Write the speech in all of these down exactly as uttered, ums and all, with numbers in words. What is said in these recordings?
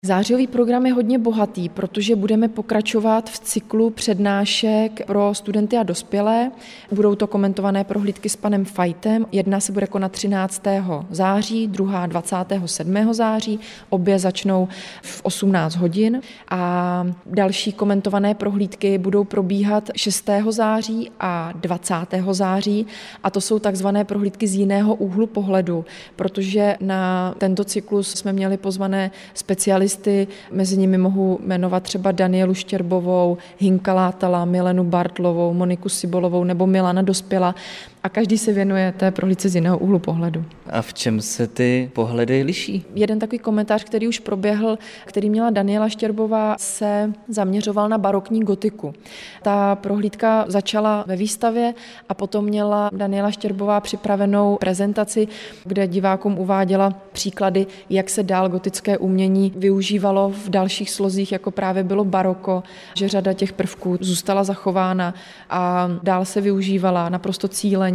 Zářijový program je hodně bohatý, protože budeme pokračovat v cyklu přednášek pro studenty a dospělé. Budou to komentované prohlídky s panem Fajtem. Jedna se bude konat třináctého září, druhá dvacátého sedmého září. Obě začnou v osmnáct hodin a další komentované prohlídky budou probíhat šestého září a dvacátého září a to jsou takzvané prohlídky z jiného úhlu pohledu, protože na tento cyklus jsme měli pozvané specialisty. Mezi nimi mohu jmenovat třeba Danielu Štěrbovou, Hinka Látala, Milenu Bartlovou, Moniku Sibolovou nebo Milana Dospěla a každý se věnuje té prohlídce z jiného úhlu pohledu. A v čem se ty pohledy liší? Jeden takový komentář, který už proběhl, který měla Daniela Štěrbová, se zaměřoval na barokní gotiku. Ta prohlídka začala ve výstavě a potom měla Daniela Štěrbová připravenou prezentaci, kde divákům uváděla příklady, jak se dál gotické umění využívalo v dalších slozích, jako právě bylo baroko, že řada těch prvků zůstala zachována a dál se využívala naprosto cíleně.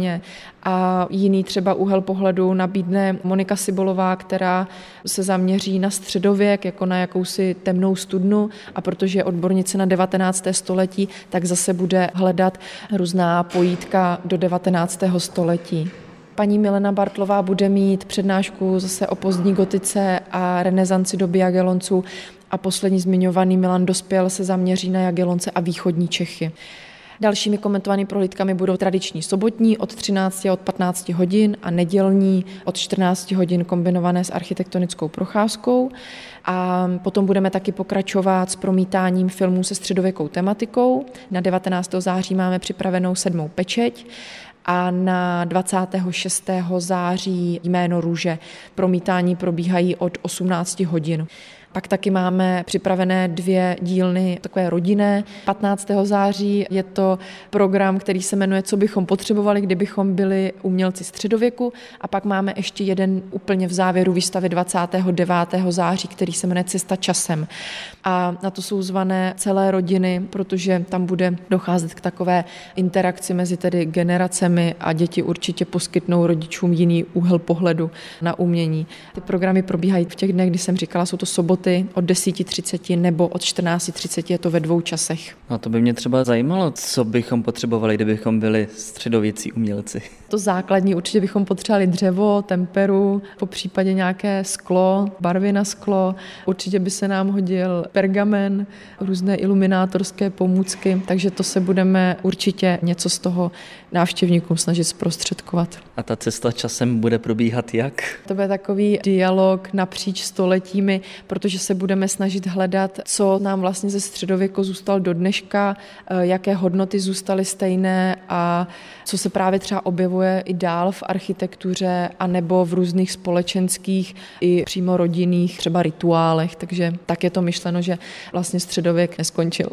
A jiný třeba úhel pohledu nabídne Monika Sibolová, která se zaměří na středověk jako na jakousi temnou studnu a protože je odbornice na devatenácté století, tak zase bude hledat různá pojítka do devatenáctého století. Paní Milena Bartlová bude mít přednášku zase o pozdní gotice a renesanci doby Jagellonců a poslední zmiňovaný Milan Dospěl se zaměří na Jagellonce a východní Čechy. Dalšími komentovanými prohlídkami budou tradiční sobotní od třinácti a od patnácti hodin a nedělní od čtrnácti hodin kombinované s architektonickou procházkou. A potom budeme taky pokračovat s promítáním filmů se středověkou tematikou. Na devatenáctého září máme připravenou Sedmou pečeť a na dvacátého šestého září Jméno růže. Promítání probíhají od osmnácti hodin. Pak taky máme připravené dvě dílny, takové rodinné. patnáctého září je to program, který se jmenuje Co bychom potřebovali, kdybychom byli umělci středověku. A pak máme ještě jeden úplně v závěru výstavy dvacátého devátého září, který se jmenuje Cesta časem. A na to jsou zvané celé rodiny, protože tam bude docházet k takové interakci mezi tedy generacemi a děti určitě poskytnou rodičům jiný úhel pohledu na umění. Ty programy probíhají v těch dnech, kdy jsem říkala, jsou to soboty od deseti třicet nebo od čtrnácti třicet, je to ve dvou časech. No to by mě třeba zajímalo, co bychom potřebovali, kdybychom byli středověcí umělci. To základní určitě bychom potřebovali dřevo, temperu, po případě nějaké sklo, barvy na sklo. Určitě by se nám hodil pergamen, různé iluminátorské pomůcky, takže to se budeme určitě něco z toho návštěvníkům snažit zprostředkovat. A ta cesta časem bude probíhat jak? To bude takový dialog napříč stoletími, protože se budeme snažit hledat, co nám vlastně ze středověku zůstalo do dneška, jaké hodnoty zůstaly stejné a co se právě třeba objevuje i dál v architektuře anebo v různých společenských i přímo rodinných třeba rituálech, takže tak je to myšleno, že vlastně středověk neskončil.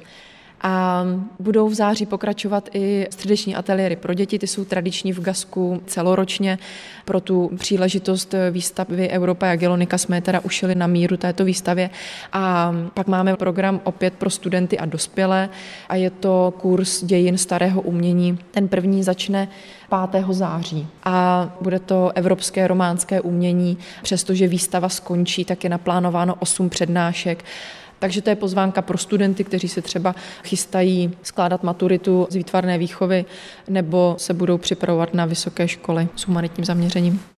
A budou v září pokračovat i středeční ateliéry pro děti, ty jsou tradiční v Gasku celoročně. Pro tu příležitost výstavy Europa Jagellonika jsme teda ušili na míru této výstavě. A pak máme program opět pro studenty a dospělé a je to kurz dějin starého umění. Ten první začne pátého září a bude to evropské románské umění. Přestože výstava skončí, tak je naplánováno osm přednášek. Takže to je pozvánka pro studenty, kteří se třeba chystají skládat maturitu z výtvarné výchovy nebo se budou připravovat na vysoké školy s humanitním zaměřením.